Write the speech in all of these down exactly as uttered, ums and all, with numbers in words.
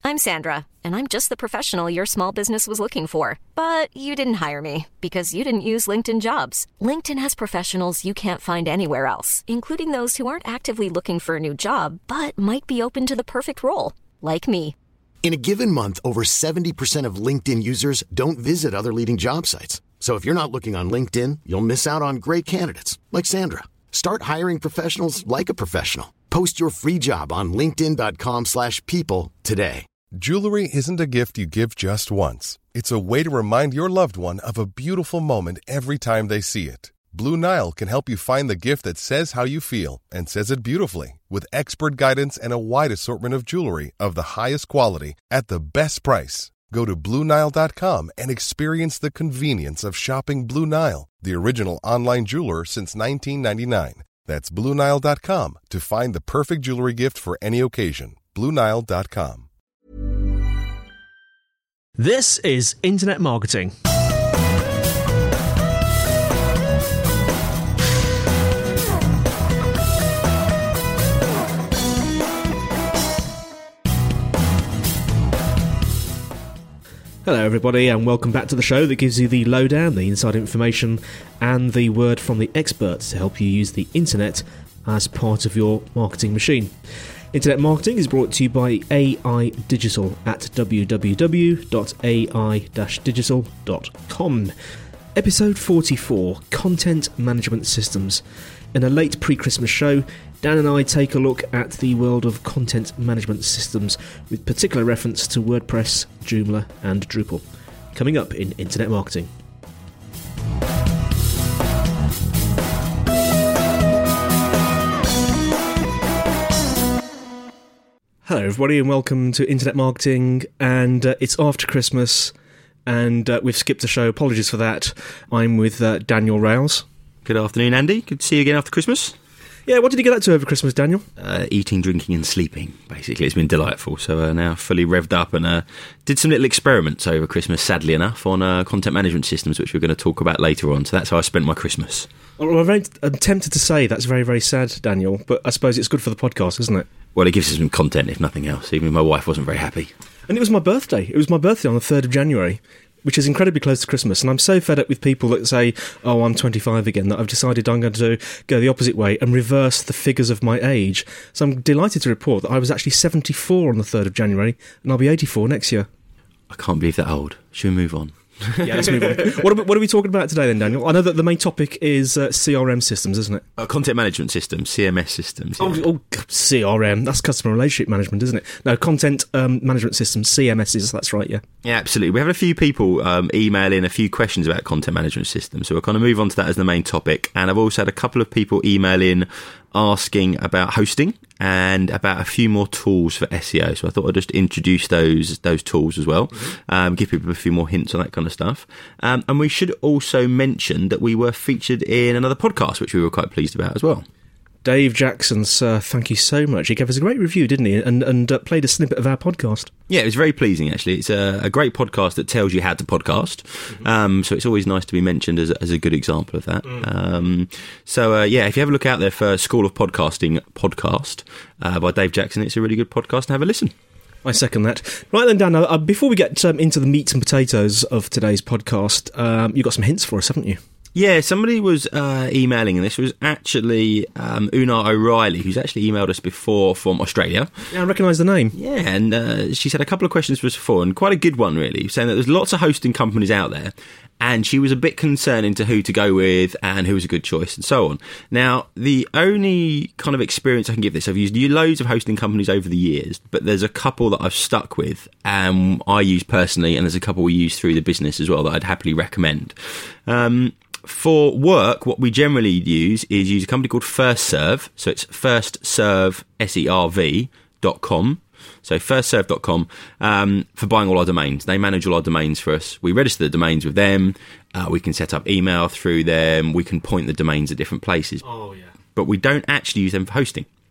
I'm Sandra, and I'm just the professional your small business was looking for. But you didn't hire me because you didn't use LinkedIn Jobs. LinkedIn has professionals you can't find anywhere else, including those who aren't actively looking for a new job, but might be open to the perfect role, like me. In a given month, over seventy percent of LinkedIn users don't visit other leading job sites. So if you're not looking on LinkedIn, you'll miss out on great candidates like Sandra. Start hiring professionals like a professional. Post your free job on linkedin dot com slash people today. Jewelry isn't a gift you give just once. It's a way to remind your loved one of a beautiful moment every time they see it. Blue Nile can help you find the gift that says how you feel and says it beautifully, with expert guidance and a wide assortment of jewelry of the highest quality at the best price. Go to blue nile dot com and experience the convenience of shopping Blue Nile, the original online jeweler since nineteen ninety-nine. That's blue nile dot com to find the perfect jewelry gift for any occasion. blue nile dot com. This is Internet Marketing. Hello everybody and welcome back to the show that gives you the lowdown, the inside information and the word from the experts to help you use the internet as part of your marketing machine. Internet Marketing is brought to you by A I Digital at w w w dot a i dash digital dot com. Episode forty-four, Content Management Systems. In a late pre-Christmas show, Dan and I take a look at the world of content management systems with particular reference to WordPress, Joomla and Drupal. Coming up in Internet Marketing. Hello everybody and welcome to Internet Marketing, and uh, it's after Christmas and uh, we've skipped a show, apologies for that. I'm with uh, Daniel Rouse. Good afternoon, Andy. Good to see you again after Christmas. Yeah, what did you get up to over Christmas, Daniel? Uh, eating, drinking and sleeping, basically. It's been delightful. So uh, now fully revved up and uh, did some little experiments over Christmas, sadly enough, on uh, content management systems, which we're going to talk about later on. So that's how I spent my Christmas. Well, I'm, very, I'm tempted to say that's very, very sad, Daniel, but I suppose it's good for the podcast, isn't it? Well, it gives us some content, if nothing else. Even my wife wasn't very happy. And it was my birthday. It was my birthday on the third of January, which is incredibly close to Christmas, and I'm so fed up with people that say, oh, I'm twenty-five again, that I've decided I'm going to go the opposite way and reverse the figures of my age. So I'm delighted to report that I was actually seventy-four on the third of January, and I'll be eighty-four next year. I can't believe that old. Should we move on? Yeah, let's move on. What are, we, what are we talking about today then, Daniel? I know that the main topic is uh, C R M systems, isn't it? Uh, content management systems, C M S systems. Yeah. Oh, oh, C R M, that's customer relationship management, isn't it? No, content um, management systems, C M Ss, that's right, yeah. Yeah, absolutely. We have a few people um, email in a few questions about content management systems, so we'll kind of move on to that as the main topic. And I've also had a couple of people email in asking about hosting and about a few more tools for S E O. So I thought I'd just introduce those those tools as well, mm-hmm. um, give people a few more hints on that kind of stuff. Um, and we should also mention that we were featured in another podcast, which we were quite pleased about as well. Dave Jackson, sir, thank you so much. He gave us a great review, didn't he? And and uh, played a snippet of our podcast. Yeah, it was very pleasing, actually. It's a, a great podcast that tells you how to podcast. Mm-hmm. Um, so it's always nice to be mentioned as, as a good example of that. Mm. Um, so, uh, yeah, if you have a look out there for School of Podcasting podcast uh, by Dave Jackson, it's a really good podcast and have a listen. I second that. Right then, Dan, uh, before we get um, into the meat and potatoes of today's podcast, um, you've got some hints for us, haven't you? Yeah, somebody was uh, emailing, and this was actually um, Una O'Reilly, who's actually emailed us before from Australia. Yeah, I recognise the name. Yeah, and uh, she's had a couple of questions for us before, and quite a good one, really, saying that there's lots of hosting companies out there, and she was a bit concerned into who to go with and who was a good choice and so on. Now, the only kind of experience I can give this, I've used loads of hosting companies over the years, but there's a couple that I've stuck with, and I use personally, and there's a couple we use through the business as well that I'd happily recommend. Um... For work, what we generally use is use a company called FirstServe. So it's firstserve, S E R V, dot com. So firstserve dot com um, for buying all our domains. They manage all our domains for us. We register the domains with them. Uh, we can set up email through them. We can point the domains at different places. Oh, yeah. But we don't actually use them for hosting.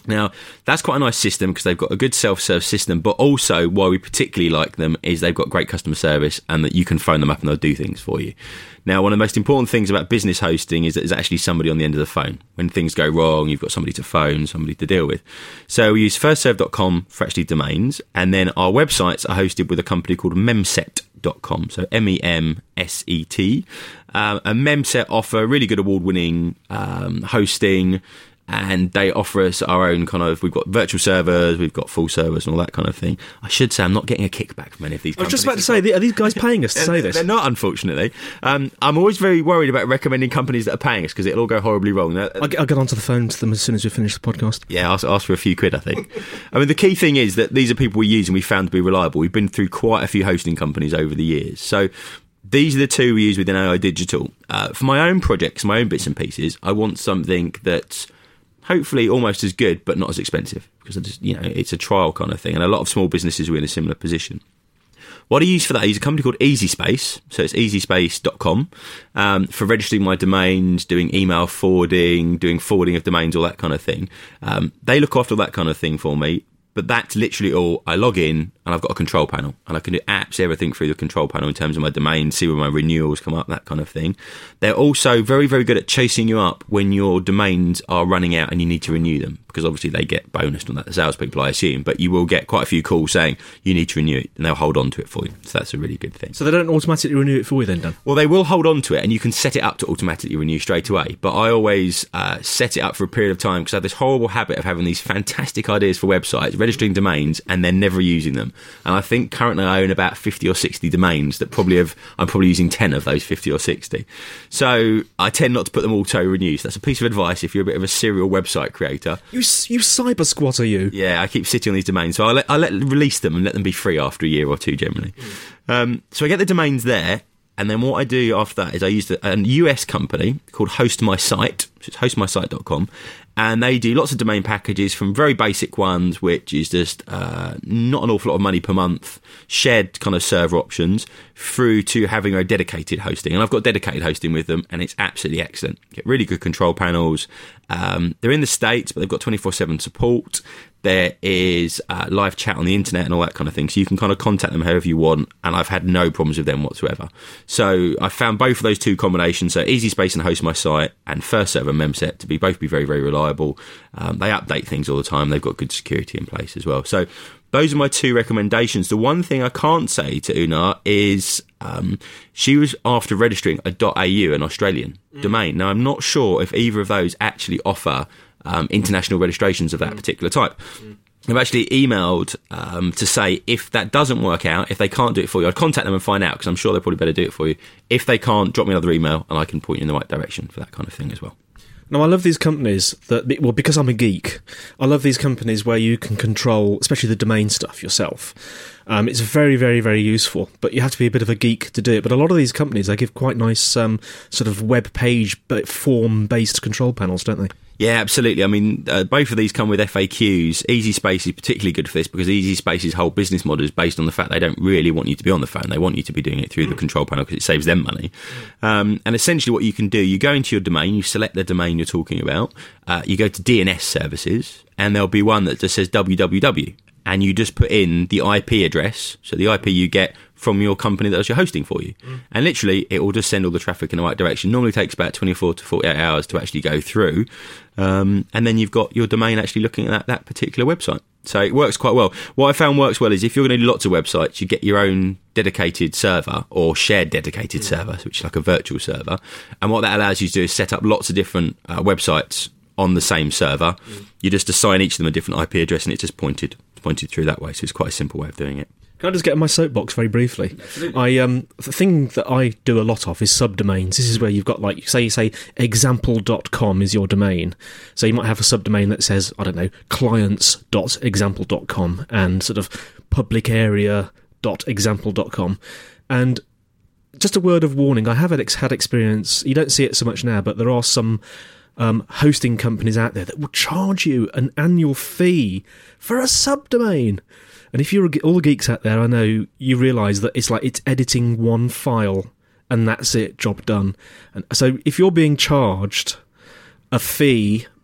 Now, that's quite a nice system because they've got a good self-serve system, but also why we particularly like them is they've got great customer service and that you can phone them up and they'll do things for you. Now, one of the most important things about business hosting is that there's actually somebody on the end of the phone. When things go wrong, you've got somebody to phone, somebody to deal with. So we use first serve dot com for actually domains, and then our websites are hosted with a company called memset dot com, so M E M S E T. Um, and Memset offer really good award-winning um, hosting, and they offer us our own kind of, we've got virtual servers, we've got full servers and all that kind of thing. I should say I'm not getting a kickback from any of these I was companies. just about to say, are these guys paying us to say this? They're not, unfortunately. Um, I'm always very worried about recommending companies that are paying us because it'll all go horribly wrong. I'll get, I'll get onto the phone to them as soon as we finish the podcast. Yeah, ask, ask for a few quid, I think. I mean, the key thing is that these are people we use and we found to be reliable. We've been through quite a few hosting companies over the years. So these are the two we use within A I Digital. Uh, for my own projects, my own bits and pieces, I want something that's hopefully almost as good but not as expensive, because it's, you know, it's a trial kind of thing, and a lot of small businesses are in a similar position. What I use for that, I use a company called EasySpace, so it's easy space dot com, um, for registering my domains, doing email forwarding, doing forwarding of domains, all that kind of thing. Um, they look after all that kind of thing for me, but that's literally all. I log in and I've got a control panel, and I can do apps, everything through the control panel in terms of my domain, see where my renewals come up, that kind of thing. They're also very, very good at chasing you up when your domains are running out and you need to renew them, because obviously they get bonused on that, the salespeople, I assume, but you will get quite a few calls saying you need to renew it, and they'll hold on to it for you. So that's a really good thing. So they don't automatically renew it for you then, Dan? Well, they will hold on to it, and you can set it up to automatically renew straight away. But I always uh, set it up for a period of time because I have this horrible habit of having these fantastic ideas for websites, registering domains, and then never using them. And I think currently I own about fifty or sixty domains that probably have, I'm probably using ten of those fifty or sixty. So I tend not to put them auto-renew. So that's a piece of advice if you're a bit of a serial website creator. You you cyber squatter, you. Yeah, I keep sitting on these domains. So I let, I let release them and let them be free after a year or two generally. Mm. Um, so I get the domains there. And then what I do after that is I use a U S company called Host My Site, which is host my site dot com, and they do lots of domain packages, from very basic ones, which is just uh, not an awful lot of money per month, shared kind of server options, through to having a dedicated hosting. And I've got dedicated hosting with them, and it's absolutely excellent. Get really good control panels. Um, they're in the States, but they've got twenty-four seven support. There is uh, live chat on the internet and all that kind of thing, so you can kind of contact them however you want, and I've had no problems with them whatsoever. So I found both of those two combinations, so EasySpace and Host My Site, and First Serve and Memset, to be both be very, very reliable. Um, they update things all the time. They've got good security in place as well. So those are my two recommendations. The one thing I can't say to Una is um, she was after registering a .au, an Australian mm. domain. Now, I'm not sure if either of those actually offer um, international registrations of that mm. particular type. Mm. I've actually emailed um, to say if that doesn't work out, if they can't do it for you, I'd contact them and find out, because I'm sure they'll probably better do it for you. If they can't, drop me another email and I can point you in the right direction for that kind of thing as well. Now, I love these companies that, well, because I'm a geek, I love these companies where you can control, especially the domain stuff yourself. Um, it's very, very, very useful, but you have to be a bit of a geek to do it. But a lot of these companies, they give quite nice um, sort of web page form-based control panels, don't they? Yeah, absolutely. I mean, uh, both of these come with F A Qs. EasySpace is particularly good for this because EasySpace's whole business model is based on the fact they don't really want you to be on the phone. They want you to be doing it through mm. the control panel because it saves them money. Mm. Um, and essentially what you can do, you go into your domain, you select the domain you're talking about, uh, you go to D N S services, and there'll be one that just says W W W. And you just put in the I P address, so the I P you get from your company that does your hosting for you. Mm. And literally, it will just send all the traffic in the right direction. Normally takes about twenty-four to forty-eight hours to actually go through. Um, and then you've got your domain actually looking at that, that particular website. So it works quite well. What I found works well is if you're going to do lots of websites, you get your own dedicated server or shared dedicated mm. server, which is like a virtual server. And what that allows you to do is set up lots of different uh, websites on the same server. Mm. You just assign each of them a different I P address, and it's just pointed pointed through that way. So it's quite a simple way of doing it. Can I just get on my soapbox very briefly? Absolutely. I um the thing that I do a lot of is subdomains. This is where you've got, like, say you say example dot com is your domain. So you might have a subdomain that says, I don't know, clients dot example dot com and sort of public area dot example dot com. And just a word of warning, I have had experience, you don't see it so much now, but there are some Um, hosting companies out there that will charge you an annual fee for a subdomain. And if you're all the geeks out there, I know you realise that it's like it's editing one file and that's it, job done. And so if you're being charged a fee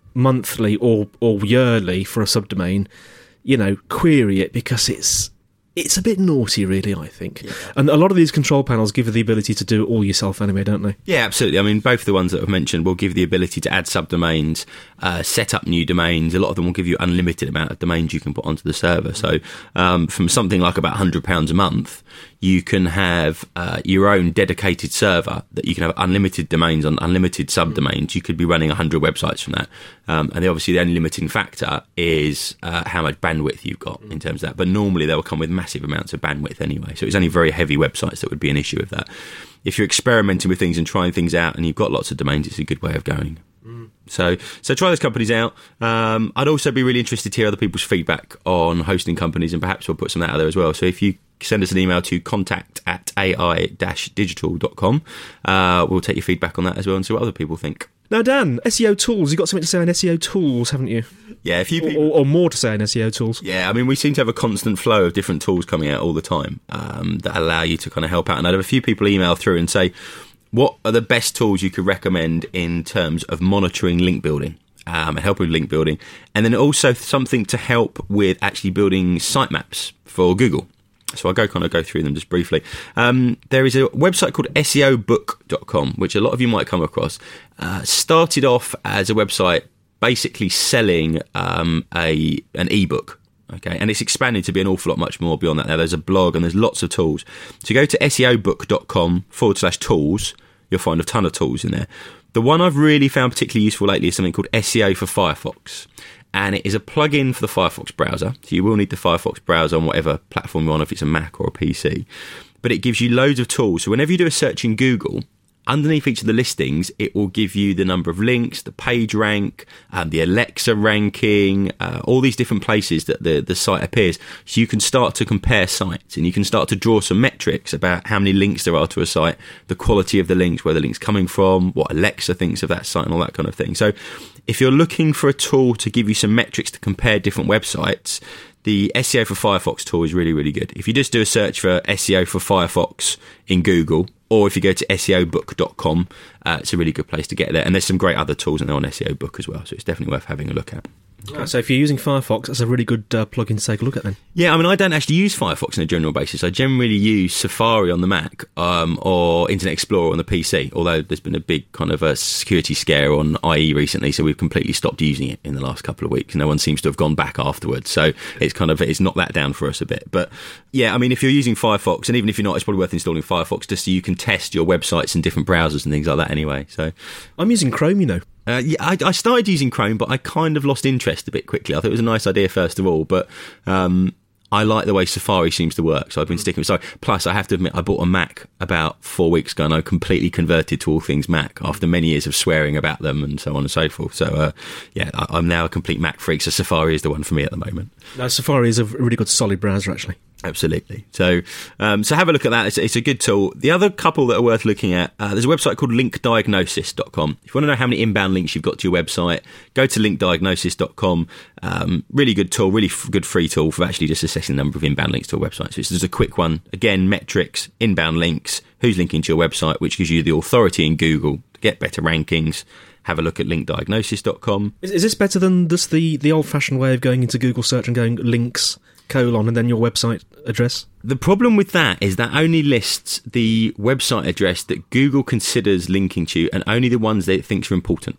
monthly or, or yearly for a subdomain, you know, query it, because it's it's a bit naughty, really, I think. Yeah. And a lot of these control panels give you the ability to do it all yourself anyway, don't they? Yeah, absolutely. I mean, both the ones that I've mentioned will give the ability to add subdomains, uh, set up new domains. A lot of them will give you unlimited amount of domains you can put onto the server. So um, from something like about one hundred pounds a month, you can have uh, your own dedicated server that you can have unlimited domains on, unlimited subdomains. You could be running one hundred websites from that. Um, and obviously the only limiting factor is uh, how much bandwidth you've got in terms of that. But normally they will come with massive amounts of bandwidth anyway. So it's only very heavy websites that would be an issue with that. If you're experimenting with things and trying things out and you've got lots of domains, it's a good way of going. Mm. So so try those companies out. Um, I'd also be really interested to hear other people's feedback on hosting companies, and perhaps we'll put some of that out there as well. So if you send us an email to contact at ai dash digital dot com, uh, we'll take your feedback on that as well and see what other people think. Now, Dan, S E O tools. You've got something to say on S E O tools, haven't you? Yeah, a few people... Or, or more to say on S E O tools. Yeah, I mean, we seem to have a constant flow of different tools coming out all the time um, that allow you to kind of help out. And I had a few people email through and say, what are the best tools you could recommend in terms of monitoring link building um, and helping with link building? And then also something to help with actually building sitemaps for Google. So I'll go kind of go through them just briefly. Um, there is a website called S E O book dot com, which a lot of you might come across. Uh, started off as a website basically selling um, a an ebook. Okay, and it's expanded to be an awful lot much more beyond that now. There's a blog and there's lots of tools. So go to S E O book dot com forward slash tools. You'll find a ton of tools in there. The one I've really found particularly useful lately is something called S E O for Firefox. And it is a plugin for the Firefox browser. So you will need the Firefox browser on whatever platform you're on, if it's a Mac or a P C. But it gives you loads of tools. So whenever you do a search in Google, underneath each of the listings, it will give you the number of links, the page rank, um, the Alexa ranking, uh, all these different places that the, the site appears. So you can start to compare sites, and you can start to draw some metrics about how many links there are to a site, the quality of the links, where the link's coming from, what Alexa thinks of that site, and all that kind of thing. So if you're looking for a tool to give you some metrics to compare different websites, the S E O for Firefox tool is really, really good. If you just do a search for S E O for Firefox in Google, or if you go to S E O book dot com, uh, it's a really good place to get there. And there's some great other tools in there on S E O Book as well, so it's definitely worth having a look at. Okay. So if you're using Firefox, that's a really good uh, plugin to take a look at then. Yeah, I mean, I don't actually use Firefox on a general basis. I generally use Safari on the Mac um, or Internet Explorer on the P C, although there's been a big kind of a security scare on I E recently, so we've completely stopped using it in the last couple of weeks. No one seems to have gone back afterwards, so it's kind of it's knocked that down for us a bit. But yeah, I mean, if you're using Firefox, and even if you're not, it's probably worth installing Firefox just so you can test your websites in different browsers and things like that anyway. So I'm using Chrome, you know. Uh, yeah, I, I started using Chrome, but I kind of lost interest a bit quickly. I thought it was a nice idea first of all, but um, I like the way Safari seems to work, so I've been sticking with Safari. Plus, I have to admit, I bought a Mac about four weeks ago, and I completely converted to all things Mac after many years of swearing about them and so on and so forth. So, uh, yeah, I, I'm now a complete Mac freak, so Safari is the one for me at the moment. No, Safari is a really good, solid browser, actually. Absolutely. So um, so have a look at that. It's, it's a good tool. The other couple that are worth looking at, uh, there's a website called link diagnosis dot com. If you want to know how many inbound links you've got to your website, go to link diagnosis dot com. Um, really good tool, really f- good free tool for actually just assessing the number of inbound links to a website. So it's just a quick one. Again, metrics, inbound links, who's linking to your website, which gives you the authority in Google to get better rankings. Have a look at link diagnosis dot com. Is, is this better than just the, the old-fashioned way of going into Google search and going links, colon, and then your website address? The problem with that is that only lists the website address that Google considers linking to, and only the ones that it thinks are important.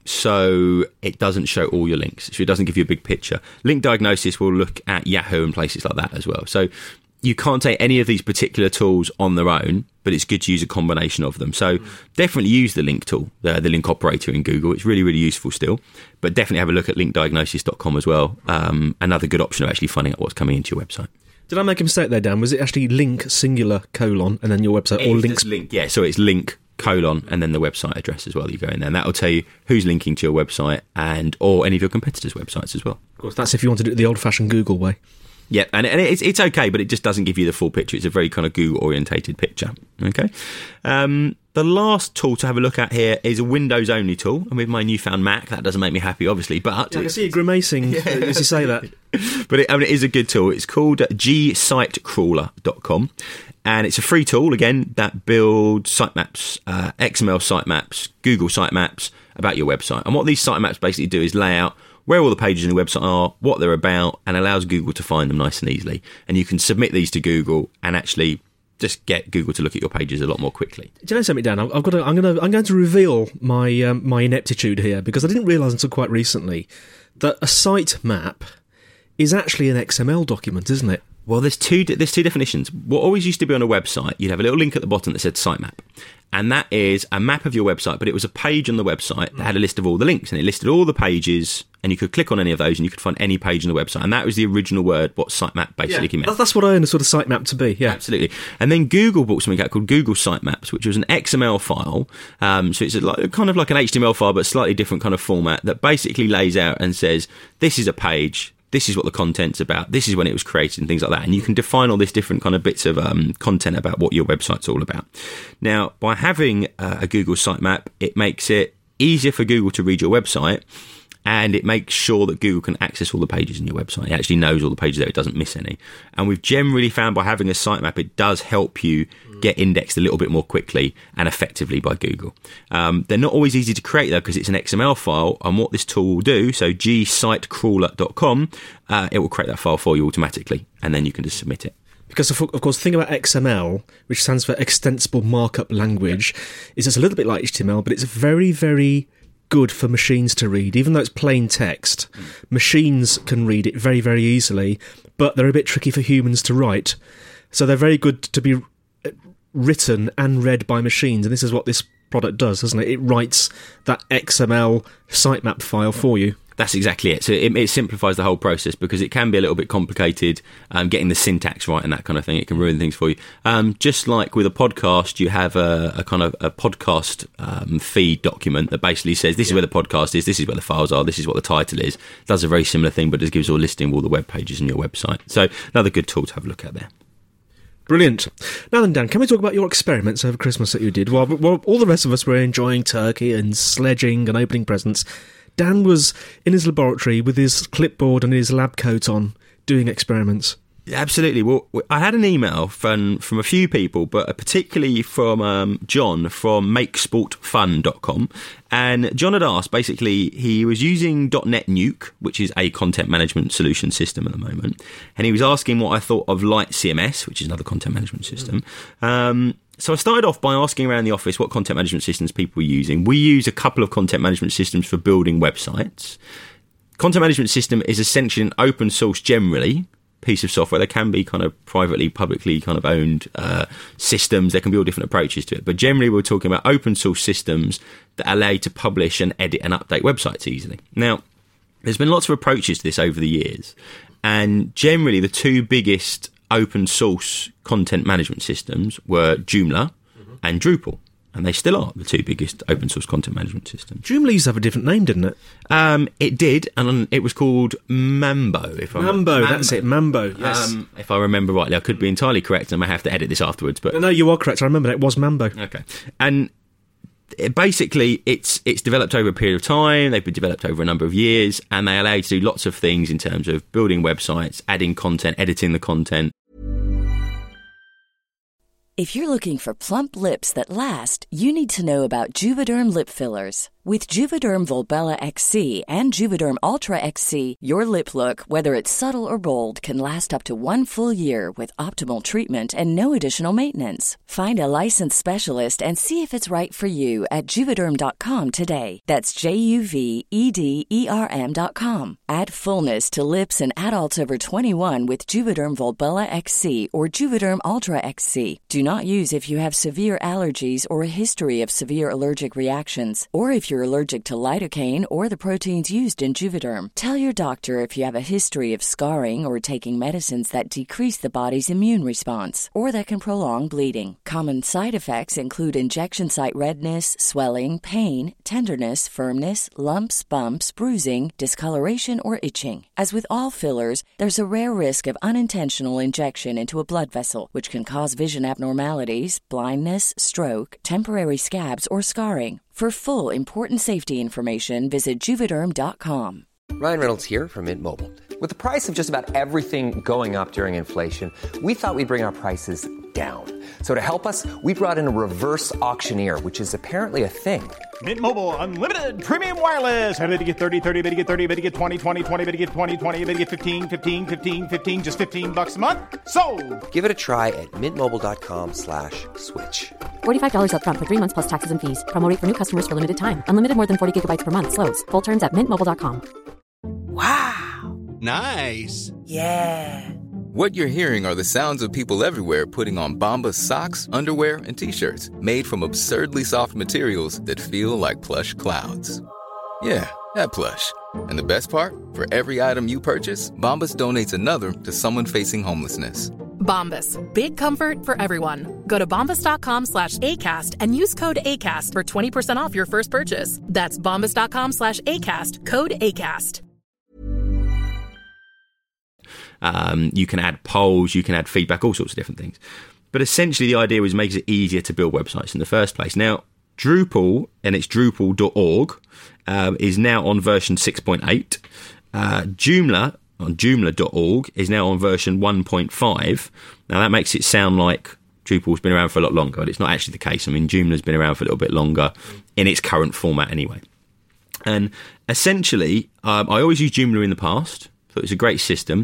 So it doesn't show all your links. So it doesn't give you a big picture. Link Diagnosis will look at Yahoo and places like that as well. So you can't take any of these particular tools on their own, but it's good to use a combination of them. So definitely use the link tool, the, the link operator in Google. It's really, really useful still. But definitely have a look at link diagnosis dot com as well. Um, another good option of actually finding out what's coming into your website. Did I make a mistake there, Dan? Was it actually link singular colon and then your website, or links? Link, yeah, so it's link colon and then the website address as well. You go in there and that'll tell you who's linking to your website and or any of your competitors' websites as well. Of course, that's if you want to do it the old-fashioned Google way. Yeah, and, and it's it's okay, but it just doesn't give you the full picture. It's a very kind of Google-orientated picture. Okay. Um, the last tool to have a look at here is a Windows-only tool. And with my newfound Mac, that doesn't make me happy, obviously. But yeah, I can see you grimacing yeah. as you say that. But it, I mean, it is a good tool. It's called g site crawler dot com. And it's a free tool, again, that builds sitemaps, uh, X M L sitemaps, Google sitemaps, about your website. And what these sitemaps basically do is lay out where all the pages in the website are, what they're about, and allows Google to find them nice and easily. And you can submit these to Google and actually just get Google to look at your pages a lot more quickly. Do you know something, Dan? I've got. To, I'm going to. I'm going to reveal my um, my ineptitude here, because I didn't realise until quite recently that a sitemap is actually an X M L document, isn't it? Well, there's two there's two definitions. What always used to be on a website, you'd have a little link at the bottom that said sitemap. And that is a map of your website, but it was a page on the website that had a list of all the links, and it listed all the pages, and you could click on any of those and you could find any page on the website. And that was the original word, what sitemap basically yeah, meant. That's what I understood a sitemap to be, yeah. Absolutely. And then Google brought something out called Google Sitemaps, which was an X M L file. Um, so it's a, like, kind of like an H T M L file, but slightly different kind of format that basically lays out and says, this is a page, this is what the content's about, this is when it was created, and things like that. And you can define all these different kind of bits of um, content about what your website's all about. Now, by having uh, a Google sitemap, it makes it easier for Google to read your website, and it makes sure that Google can access all the pages in your website. It actually knows all the pages there, it doesn't miss any. And we've generally found by having a sitemap, it does help you get indexed a little bit more quickly and effectively by Google. Um, they're not always easy to create though, because it's an X M L file, and what this tool will do, so g site crawler dot com, uh, it will create that file for you automatically, and then you can just submit it. Because, of course, the thing about X M L, which stands for Extensible Markup Language, is it's a little bit like H T M L, but it's very, very good for machines to read. Even though it's plain text, mm. machines can read it very, very easily, but they're a bit tricky for humans to write. So they're very good to be written and read by machines, and this is what this product does, doesn't it? It writes that X M L sitemap file for you. That's exactly it. So it, it simplifies the whole process, because it can be a little bit complicated um, getting the syntax right and that kind of thing. It can ruin things for you. Um, just like with a podcast, you have a, a kind of a podcast um, feed document that basically says this yeah. is where the podcast is, this is where the files are, this is what the title is. It does a very similar thing, but just gives you a listing of all the web pages on your website. So another good tool to have a look at there. Brilliant. Now then, Dan, can we talk about your experiments over Christmas that you did? While, while all the rest of us were enjoying turkey and sledging and opening presents, Dan was in his laboratory with his clipboard and his lab coat on, doing experiments. Absolutely. Well, I had an email from from a few people, but particularly from um, John from make sport fun dot com. And John had asked, basically, he was using dot net Nuke, which is a content management solution system at the moment. And he was asking what I thought of Light C M S, which is another content management system. Mm. Um, so I started off by asking around the office what content management systems people were using. We use a couple of content management systems for building websites. Content management system is essentially an open source, generally, piece of software. There can be kind of privately, publicly kind of owned uh, systems. There can be all different approaches to it. But generally, we're talking about open source systems that allow you to publish and edit and update websites easily. Now, there's been lots of approaches to this over the years. And generally, the two biggest open source content management systems were Joomla mm-hmm. and Drupal. And they still are the two biggest open source content management systems. Joomla used to have a different name, didn't it? Um, it did, and it was called Mambo. If I Mambo, Mambo, that's it, Mambo, yes. Um, if I remember rightly, I could be entirely correct, and I may have to edit this afterwards. But no, you are correct, I remember that, it was Mambo. Okay. And it basically, it's it's developed over a period of time, they've been developed over a number of years, and they allow you to do lots of things in terms of building websites, adding content, editing the content. If you're looking for plump lips that last, you need to know about Juvederm lip fillers. With Juvederm Volbella X C and Juvederm Ultra X C, your lip look, whether it's subtle or bold, can last up to one full year with optimal treatment and no additional maintenance. Find a licensed specialist and see if it's right for you at Juvederm dot com today. That's J U V E D E R M dot com. Add fullness to lips in adults over twenty-one with Juvederm Volbella X C or Juvederm Ultra X C. Do not use if you have severe allergies or a history of severe allergic reactions, or if you're allergic to lidocaine or the proteins used in Juvederm. Tell your doctor if you have a history of scarring or taking medicines that decrease the body's immune response or that can prolong bleeding. Common side effects include injection site redness, swelling, pain, tenderness, firmness, lumps, bumps, bruising, discoloration, or itching. As with all fillers, there's a rare risk of unintentional injection into a blood vessel, which can cause vision abnormalities, blindness, stroke, temporary scabs, or scarring. For full, important safety information, visit Juvederm dot com. Ryan Reynolds here from Mint Mobile. With the price of just about everything going up during inflation, we thought we'd bring our prices down. So to help us, we brought in a reverse auctioneer, which is apparently a thing. Mint Mobile Unlimited Premium Wireless. How to get thirty, thirty, how to get thirty, how to get twenty, twenty, twenty, how to get twenty, twenty, how to get fifteen, fifteen, fifteen, fifteen, just fifteen bucks a month? Sold! Give it a try at mintmobile.com slash switch. forty-five dollars up front for three months plus taxes and fees. Promo rate for new customers for limited time. Unlimited more than forty gigabytes per month. Slows full terms at mint mobile dot com. Wow. Nice. Yeah. What you're hearing are the sounds of people everywhere putting on Bombas socks, underwear, and T-shirts made from absurdly soft materials that feel like plush clouds. Yeah, that plush. And the best part? For every item you purchase, Bombas donates another to someone facing homelessness. Bombas. Big comfort for everyone. Go to bombas.com slash ACAST and use code ACAST for twenty percent off your first purchase. That's bombas.com slash ACAST. Code ACAST. Um, you can add polls, you can add feedback, all sorts of different things. But essentially the idea was makes it easier to build websites in the first place. Now, Drupal, and it's drupal dot org, um, is now on version six point eight. Uh, Joomla, on joomla dot org, is now on version one point five. Now, that makes it sound like Drupal's been around for a lot longer, but it's not actually the case. I mean, Joomla's been around for a little bit longer in its current format anyway. And essentially, um, I always used Joomla in the past. Thought it was a great system.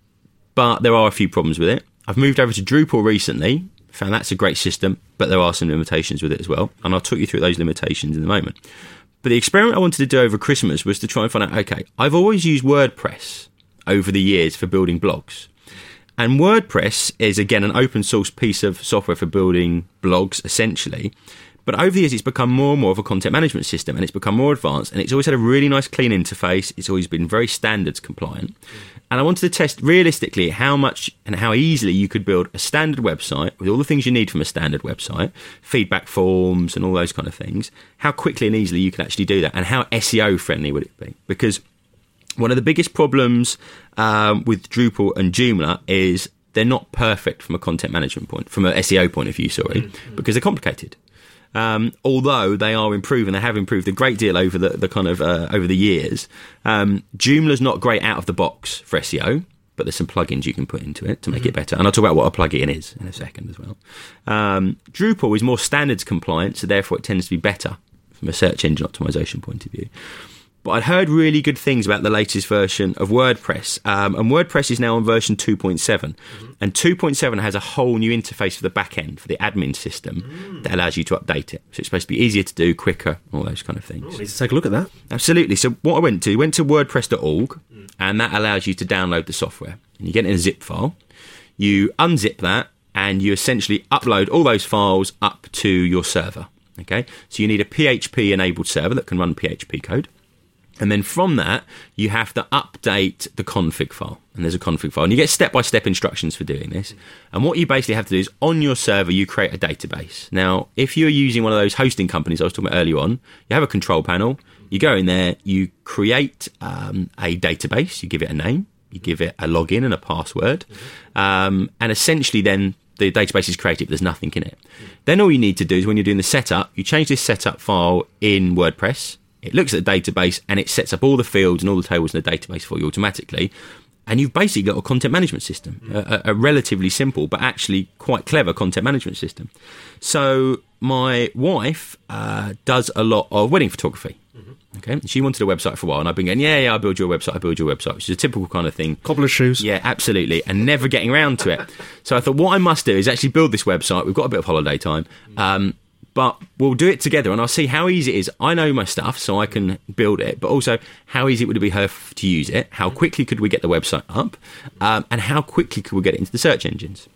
But there are a few problems with it. I've moved over to Drupal recently, found that's a great system, but there are some limitations with it as well. And I'll talk you through those limitations in a moment. But the experiment I wanted to do over Christmas was to try and find out, okay, I've always used WordPress over the years for building blogs. And WordPress is, again, an open source piece of software for building blogs, essentially. But over the years, it's become more and more of a content management system, and it's become more advanced, and it's always had a really nice, clean interface. It's always been very standards compliant. And I wanted to test realistically how much and how easily you could build a standard website with all the things you need from a standard website, feedback forms and all those kind of things, how quickly and easily you could actually do that, and how S E O friendly would it be? Because one of the biggest problems um, with Drupal and Joomla is they're not perfect from a content management point, from an S E O point of view, sorry, mm-hmm. because they're complicated. Um, although they are improving, they have improved a great deal over the, the kind of uh, over the years. Um, Joomla's not great out of the box for S E O, but there's some plugins you can put into it to make mm-hmm. it better. And I'll talk about what a plugin is in a second as well. Um, Drupal is more standards compliant, so therefore it tends to be better from a search engine optimization point of view. But I'd heard really good things about the latest version of WordPress. Um, and WordPress is now on version two point seven. Mm-hmm. And two point seven has a whole new interface for the back end, for the admin system, mm. that allows you to update it. So it's supposed to be easier to do, quicker, all those kind of things. Oh, let's take a look at that. Absolutely. So what I went to, went to wordpress dot org, mm. and that allows you to download the software. And you get it in a zip file. You unzip that, and you essentially upload all those files up to your server. Okay. So you need a P H P-enabled server that can run P H P code. And then from that, you have to update the config file. And there's a config file. And you get step-by-step instructions for doing this. And what you basically have to do is, on your server, you create a database. Now, if you're using one of those hosting companies I was talking about earlier on, you have a control panel. You go in there, you create um, a database. You give it a name. You give it a login and a password. Um, and essentially then, the database is created, but there's nothing in it. Then all you need to do is, when you're doing the setup, you change this setup file in WordPress. It looks at the database and it sets up all the fields and all the tables in the database for you automatically. And you've basically got a content management system, mm. a, a relatively simple but actually quite clever content management system. So my wife uh, does a lot of wedding photography. Mm-hmm. Okay, she wanted a website for a while, and I've been going, yeah, yeah, I'll build you a website, I'll build you a website, which is a typical kind of thing. Couple of shoes. Yeah, absolutely, and never getting around to it. So I thought, what I must do is actually build this website. We've got a bit of holiday time. Um, But we'll do it together, and I'll see how easy it is. I know my stuff, so I can build it, but also how easy would it be her f- to use it? How quickly could we get the website up? Um, and how quickly could we get it into the search engines?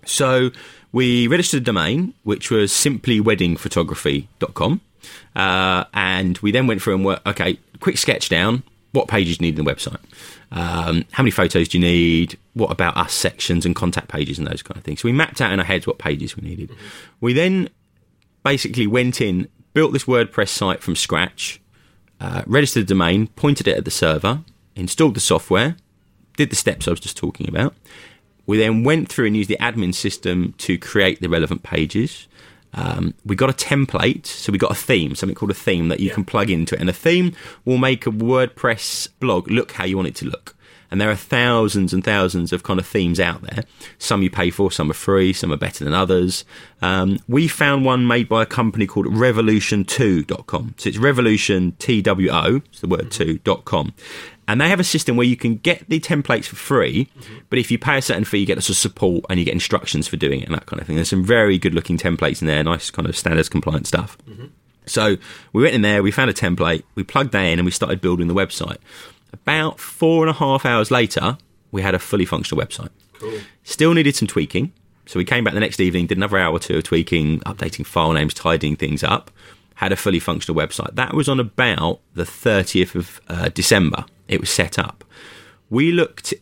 So we registered a domain, which was simply wedding photography dot com. Uh, and we then went through and worked, okay, quick sketch down, what pages do you need in the website? Um, how many photos do you need? What about us sections and contact pages and those kind of things? So we mapped out in our heads what pages we needed. We then basically went in, built this WordPress site from scratch, uh, registered the domain, pointed it at the server, installed the software, did the steps I was just talking about. We then went through and used the admin system to create the relevant pages. Um, we got a template, so we got a theme, something called a theme that you yeah. can plug into it. And a theme will make a WordPress blog look how you want it to look. And there are thousands and thousands of kind of themes out there. Some you pay for, some are free, some are better than others. Um, we found one made by a company called revolution two dot com. So it's Revolution, T W O, it's the word two, dot com. And they have a system where you can get the templates for free, mm-hmm. but if you pay a certain fee, you get lots of support and you get instructions for doing it and that kind of thing. There's some very good-looking templates in there, nice kind of standards-compliant stuff. Mm-hmm. So we went in there, we found a template, we plugged that in, and we started building the website. About four and a half hours later, we had a fully functional website. Cool. Still needed some tweaking. So we came back the next evening, did another hour or two of tweaking, updating file names, tidying things up, had a fully functional website. That was on about the thirtieth of uh, December. It was set up. We looked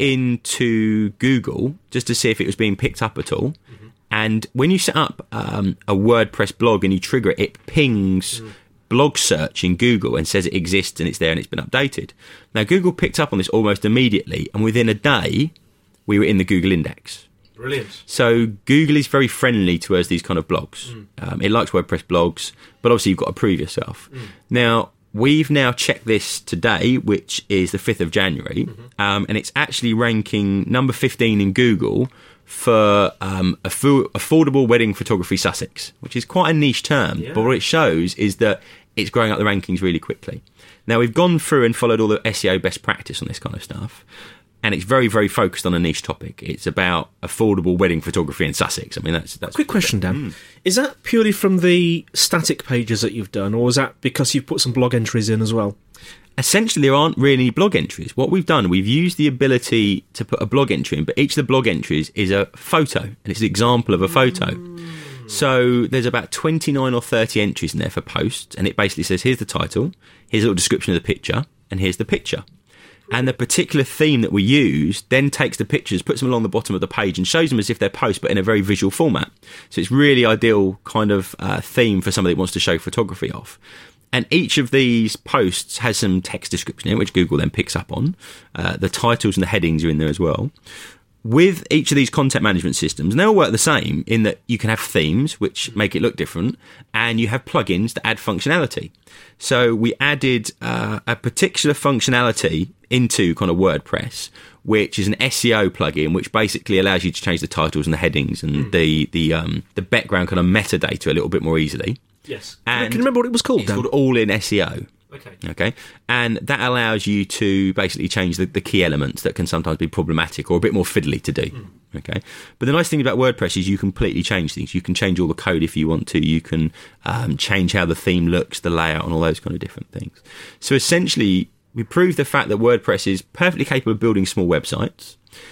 into Google just to see if it was being picked up at all. Mm-hmm. And when you set up um, a WordPress blog and you trigger it, it pings mm. blog search in Google and says it exists and it's there and it's been updated. Now, Google picked up on this almost immediately, and within a day, we were in the Google index. Brilliant. So Google is very friendly to us, these kind of blogs. Mm. Um, it likes WordPress blogs, but obviously you've got to prove yourself. Mm. Now, we've now checked this today, which is the fifth of January, mm-hmm. um, and it's actually ranking number fifteen in Google for um, affo- affordable wedding photography Sussex, which is quite a niche term, yeah. but what it shows is that it's growing up the rankings really quickly. Now, we've gone through and followed all the S E O best practice on this kind of stuff, and it's very, very focused on a niche topic. It's about affordable wedding photography in Sussex. I mean, that's... that's Quick question, Dan. Mm. Is that purely from the static pages that you've done, or is that because you've put some blog entries in as well? Essentially, there aren't really any blog entries. What we've done, we've used the ability to put a blog entry in, but each of the blog entries is a photo, and it's an example of a photo. Mm. So there's about twenty-nine or thirty entries in there for posts, and it basically says, here's the title, here's a little description of the picture, and here's the picture. And the particular theme that we use then takes the pictures, puts them along the bottom of the page and shows them as if they're posts, but in a very visual format. So it's really ideal kind of uh, theme for somebody that wants to show photography off. And each of these posts has some text description in it, which Google then picks up on. Uh, the titles and the headings are in there as well. With each of these content management systems, and they all work the same in that you can have themes, which make it look different, and you have plugins to add functionality. So we added uh, a particular functionality into kind of WordPress, which is an S E O plugin, which basically allows you to change the titles and the headings and mm. the the um, the background kind of metadata a little bit more easily. Yes. And can you remember what it was called? It's Dan? called All In S E O. Okay. Okay. And that allows you to basically change the, the key elements that can sometimes be problematic or a bit more fiddly to do. Mm. Okay. But the nice thing about WordPress is you completely change things. You can change all the code if you want to. You can um, change how the theme looks, the layout, and all those kind of different things. So essentially, we proved the fact that WordPress is perfectly capable of building small websites.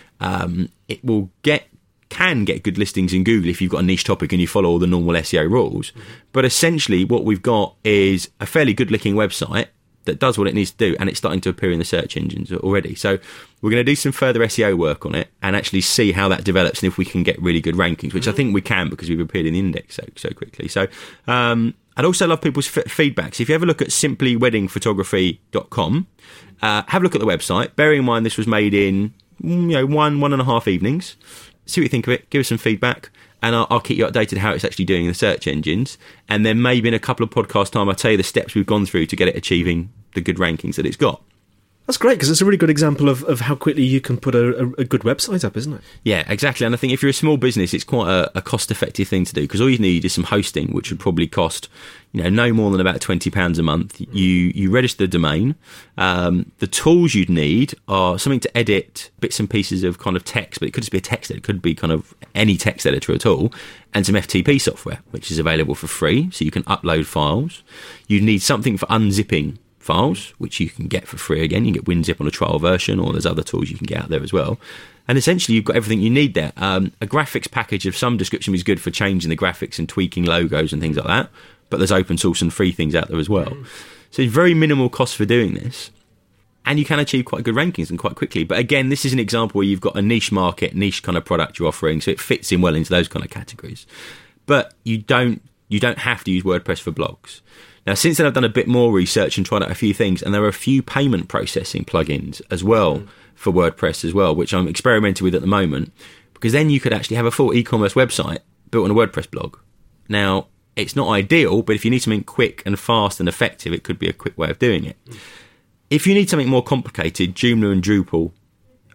Um, it will get can get good listings in Google if you've got a niche topic and you follow all the normal S E O rules. Mm-hmm. But essentially what we've got is a fairly good looking website that does what it needs to do, and it's starting to appear in the search engines already. So we're going to do some further S E O work on it and actually see how that develops and if we can get really good rankings, which mm-hmm. I think we can because we've appeared in the index so, so quickly. So um, I'd also love people's f- feedback. So if you ever look at simply wedding photography dot com, uh, have a look at the website. Bearing in mind this was made in you know one, one and a half evenings. See what you think of it, give us some feedback, and I'll, I'll keep you updated how it's actually doing in the search engines. And then maybe in a couple of podcast time, I'll tell you the steps we've gone through to get it achieving the good rankings that it's got. That's great, because it's a really good example of, of how quickly you can put a, a, a good website up, isn't it? Yeah, exactly. And I think if you're a small business, it's quite a, a cost-effective thing to do, because all you need is some hosting, which would probably cost you know no more than about twenty pounds a month. You you register the domain. Um, the tools you'd need are something to edit bits and pieces of kind of text, but it could just be a text editor. It could be kind of any text editor at all, and some F T P software, which is available for free, so you can upload files. You need something for unzipping files, which you can get for free again. You can get WinZip on a trial version, or there's other tools you can get out there as well. And essentially, you've got everything you need there. Um, a graphics package of some description is good for changing the graphics and tweaking logos and things like that, but there's open source and free things out there as well. Mm. So it's very minimal cost for doing this, and you can achieve quite good rankings and quite quickly. But again, this is an example where you've got a niche market, niche kind of product you're offering, so it fits in well into those kind of categories. But you don't you don't have to use WordPress for blogs. Now, since then, I've done a bit more research and tried out a few things, and there are a few payment processing plugins as well mm. for WordPress as well, which I'm experimenting with at the moment, because then you could actually have a full e-commerce website built on a WordPress blog. Now, it's not ideal, but if you need something quick and fast and effective, it could be a quick way of doing it. Mm. If you need something more complicated, Joomla and Drupal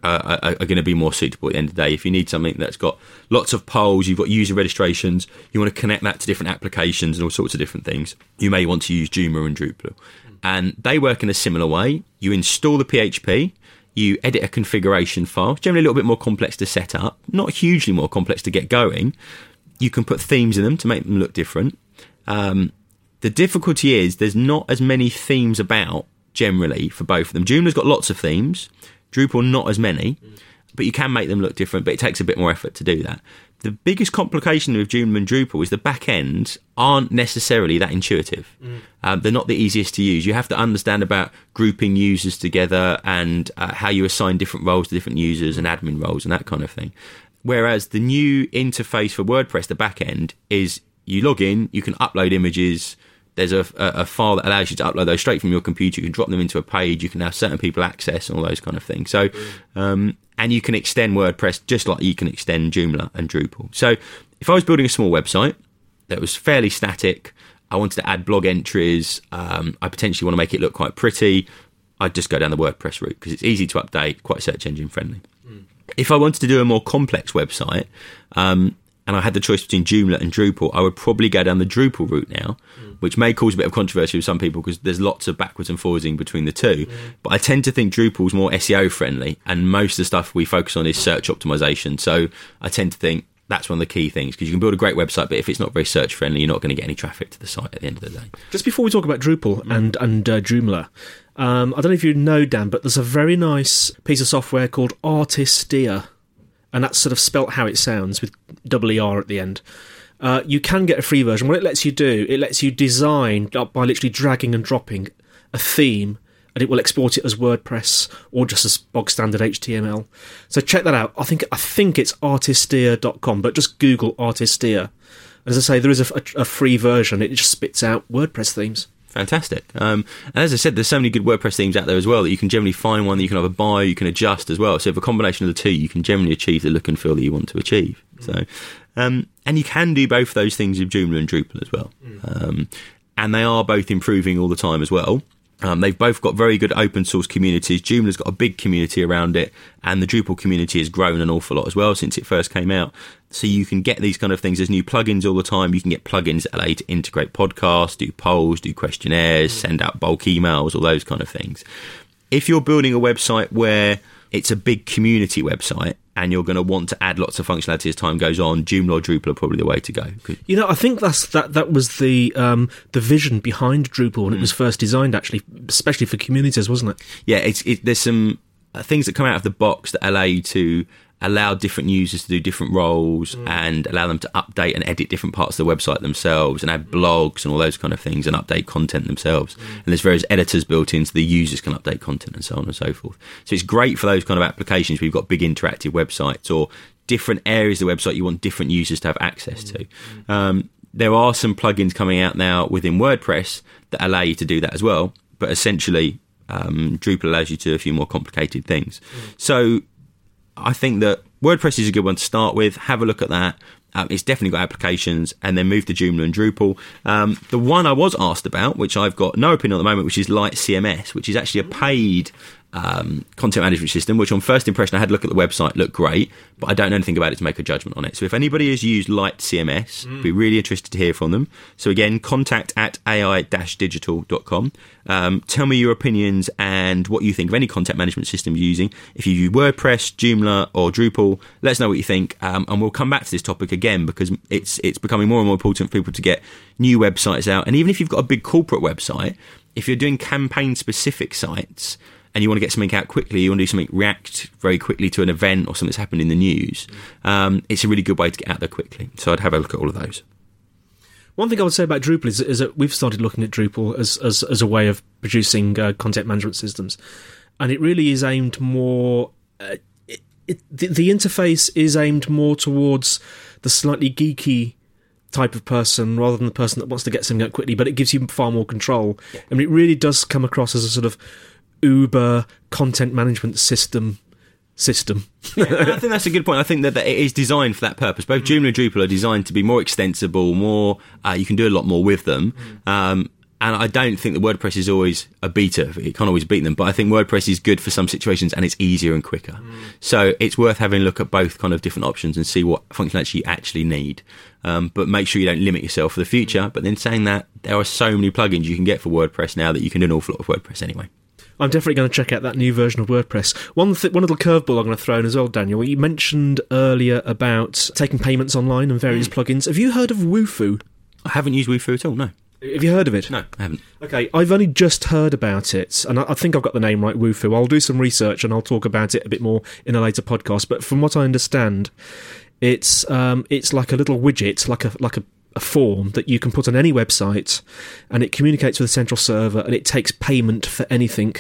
uh, are, are going to be more suitable at the end of the day. If you need something that's got lots of polls, you've got user registrations, you want to connect that to different applications and all sorts of different things, you may want to use Joomla and Drupal. And they work in a similar way. You install the P H P, you edit a configuration file, generally a little bit more complex to set up, not hugely more complex to get going. You can put themes in them to make them look different. Um, the difficulty is there's not as many themes about generally for both of them. Joomla's got lots of themes, Drupal not as many, but you can make them look different, but it takes a bit more effort to do that. The biggest complication with Joomla and Drupal is the back ends aren't necessarily that intuitive. Mm. Um, they're not the easiest to use. You have to understand about grouping users together and uh, how you assign different roles to different users and admin roles and that kind of thing. Whereas the new interface for WordPress, the back end, is you log in, you can upload images. There's a, a, a file that allows you to upload those straight from your computer. You can drop them into a page. You can have certain people access and all those kind of things. So, um, and you can extend WordPress just like you can extend Joomla and Drupal. So if I was building a small website that was fairly static, I wanted to add blog entries, um, I potentially want to make it look quite pretty, I'd just go down the WordPress route because it's easy to update, quite search engine friendly. Mm. If I wanted to do a more complex website, um, and I had the choice between Joomla and Drupal, I would probably go down the Drupal route now, mm. which may cause a bit of controversy with some people because there's lots of backwards and forwarding between the two. Mm. But I tend to think Drupal's more S E O friendly, and most of the stuff we focus on is search optimization. So I tend to think that's one of the key things, because you can build a great website, but if it's not very search friendly, you're not going to get any traffic to the site at the end of the day. Just before we talk about Drupal mm. and, and uh, Joomla, um, I don't know if you know, Dan, but there's a very nice piece of software called Artistia. And that's sort of spelt how it sounds, with double E R at the end. Uh, you can get a free version. What it lets you do, it lets you design by literally dragging and dropping a theme, and it will export it as WordPress or just as bog standard H T M L. So check that out. I think I think it's artistia dot com, but just Google Artistia. As I say, there is a, a, a free version. It just spits out WordPress themes. Fantastic. Um, and as I said, there's so many good WordPress themes out there as well that you can generally find one that you can either buy, you can adjust as well. So if a combination of the two, you can generally achieve the look and feel that you want to achieve. Mm. So, um, and you can do both those things with Joomla and Drupal as well. Mm. Um, and they are both improving all the time as well. Um, they've both got very good open source communities. Joomla's got a big community around it, and the Drupal community has grown an awful lot as well since it first came out. So you can get these kind of things. There's new plugins all the time. You can get plugins that allow you to integrate podcasts, do polls, do questionnaires, send out bulk emails, all those kind of things. If you're building a website where it's a big community website and you're going to want to add lots of functionality as time goes on, Joomla or Drupal are probably the way to go. You know, I think that's that that was the um, the vision behind Drupal when mm. it was first designed, actually, especially for communities, wasn't it? Yeah, it's it, there's some uh, things that come out of the box that allow you to allow different users to do different roles mm. and allow them to update and edit different parts of the website themselves and add blogs and all those kind of things and update content themselves. Mm. And there's various editors built in so the users can update content and so on and so forth. So it's great for those kind of applications where you've got big interactive websites or different areas of the website you want different users to have access to. Mm. Um, there are some plugins coming out now within WordPress that allow you to do that as well. But essentially, um, Drupal allows you to do a few more complicated things. Mm. So I think that WordPress is a good one to start with. Have a look at that. Um, it's definitely got applications, and then move to Joomla and Drupal. Um, the one I was asked about, which I've got no opinion at the moment, which is Light C M S, which is actually a paid um, content management system, which on first impression I had a look at the website, looked great, but I don't know anything about it to make a judgment on it. So if anybody has used Light C M S, mm. be really interested to hear from them. So again, contact at a i dash digital dot com. Um, tell me your opinions and what you think of any content management system you're using. If you use WordPress, Joomla or Drupal, let us know what you think, um, and we'll come back to this topic again because it's it's becoming more and more important for people to get new websites out. And even if you've got a big corporate website, if you're doing campaign specific sites and you want to get something out quickly, you want to do something, react very quickly to an event or something that's happened in the news, um, it's a really good way to get out there quickly. So I'd have a look at all of those. One thing I would say about Drupal is, is that we've started looking at Drupal as as, as a way of producing uh, content management systems, and it really is aimed more. Uh, it, it, the, the interface is aimed more towards the slightly geeky type of person rather than the person that wants to get something out quickly. But it gives you far more control. Yeah. I mean, it really does come across as a sort of Uber content management system. System. Yeah, I think that's a good point. I think that, that it is designed for that purpose. Both Joomla and Drupal are designed to be more extensible, more uh, you can do a lot more with them. Um, and I don't think that WordPress is always a beater. It can't always beat them, but I think WordPress is good for some situations and it's easier and quicker. Mm. So it's worth having a look at both kind of different options and see what functionality you actually need. Um, but make sure you don't limit yourself for the future. But then saying that, there are so many plugins you can get for WordPress now that you can do an awful lot of WordPress anyway. I'm definitely going to check out that new version of WordPress. One th- one little curveball I'm going to throw in as well, Daniel. You mentioned earlier about taking payments online and various mm. plugins. Have you heard of Wufoo? I haven't used Wufoo at all, no. Have you heard of it? No, I haven't. Okay, I've only just heard about it, and I, I think I've got the name right, Wufoo. I'll do some research and I'll talk about it a bit more in a later podcast. But from what I understand, it's um, it's like a little widget, like a like a a form that you can put on any website, and it communicates with a central server, and it takes payment for anything.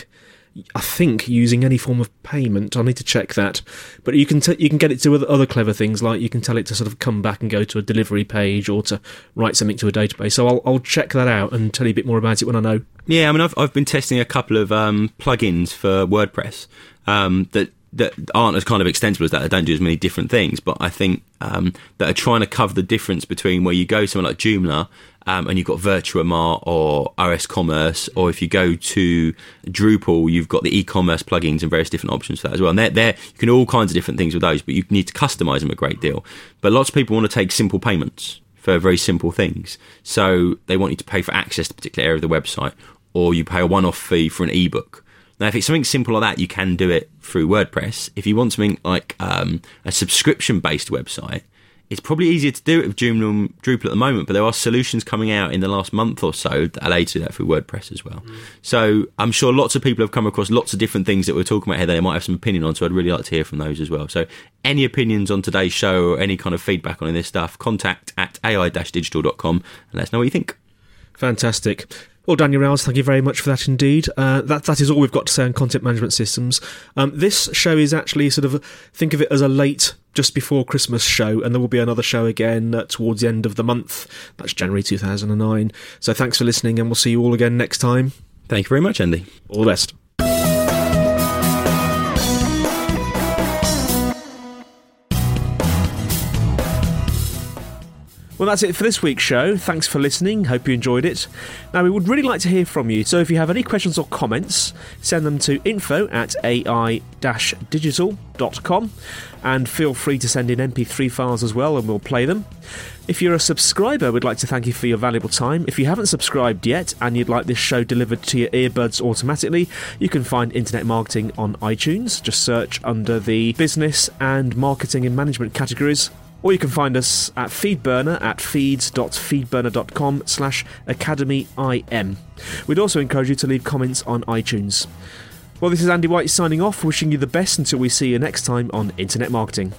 I think using any form of payment. I need to check that, but you can t- you can get it to other, other clever things, like you can tell it to sort of come back and go to a delivery page or to write something to a database. So I'll I'll check that out and tell you a bit more about it when I know. Yeah, I mean I've I've been testing a couple of um, plugins for WordPress um, that. that aren't as kind of extensible as that, that don't do as many different things, but I think um, that are trying to cover the difference between where you go somewhere like Joomla um, and you've got VirtuaMart or O S Commerce, or if you go to Drupal, you've got the e-commerce plugins and various different options for that as well. And they're, they're, you can do all kinds of different things with those, but you need to customize them a great deal. But lots of people want to take simple payments for very simple things. So they want you to pay for access to a particular area of the website, or you pay a one-off fee for an ebook. Now, if it's something simple like that, you can do it through WordPress. If you want something like um, a subscription-based website, it's probably easier to do it with Joomla and Drupal at the moment, but there are solutions coming out in the last month or so that allow you to do that through WordPress as well. Mm. So I'm sure lots of people have come across lots of different things that we're talking about here that they might have some opinion on, so I'd really like to hear from those as well. So any opinions on today's show or any kind of feedback on any of this stuff, contact at a i dash digital dot com and let us know what you think. Fantastic. Well, Daniel Rouse, thank you very much for that indeed. Uh, that That is all we've got to say on content management systems. Um, this show is actually sort of, think of it as a late, just before Christmas show, and there will be another show again uh, towards the end of the month. That's January two thousand nine. So thanks for listening, and we'll see you all again next time. Thank you very much, Andy. All the best. Well, that's it for this week's show. Thanks for listening. Hope you enjoyed it. Now, we would really like to hear from you, so if you have any questions or comments, send them to info at a i dash digital dot com, and feel free to send in M P three files as well, and we'll play them. If you're a subscriber, we'd like to thank you for your valuable time. If you haven't subscribed yet and you'd like this show delivered to your earbuds automatically, you can find Internet Marketing on iTunes. Just search under the business and marketing and management categories. Or you can find us at FeedBurner at feeds.feedburner.com slash academyim. We'd also encourage you to leave comments on iTunes. Well, this is Andy White signing off, wishing you the best until we see you next time on Internet Marketing.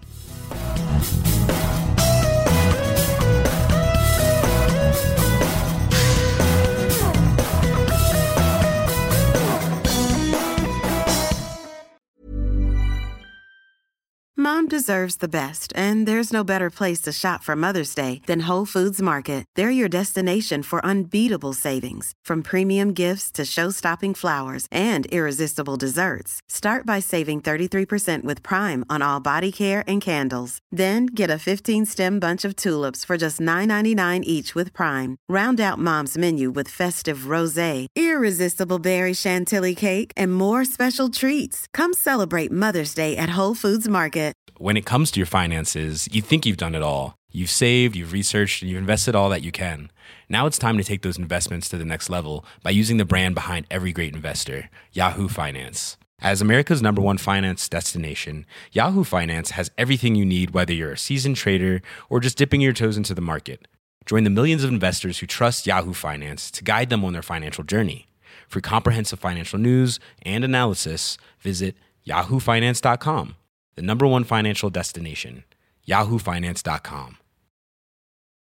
Mom deserves the best, and there's no better place to shop for Mother's Day than Whole Foods Market. They're your destination for unbeatable savings, from premium gifts to show-stopping flowers and irresistible desserts. Start by saving thirty-three percent with Prime on all body care and candles. Then get a fifteen-stem bunch of tulips for just nine ninety-nine each with Prime. Round out Mom's menu with festive rosé, irresistible berry chantilly cake, and more special treats. Come celebrate Mother's Day at Whole Foods Market. When it comes to your finances, you think you've done it all. You've saved, you've researched, and you've invested all that you can. Now it's time to take those investments to the next level by using the brand behind every great investor, Yahoo Finance. As America's number one finance destination, Yahoo Finance has everything you need, whether you're a seasoned trader or just dipping your toes into the market. Join the millions of investors who trust Yahoo Finance to guide them on their financial journey. For comprehensive financial news and analysis, visit yahoo finance dot com. The number one financial destination, yahoo finance dot com.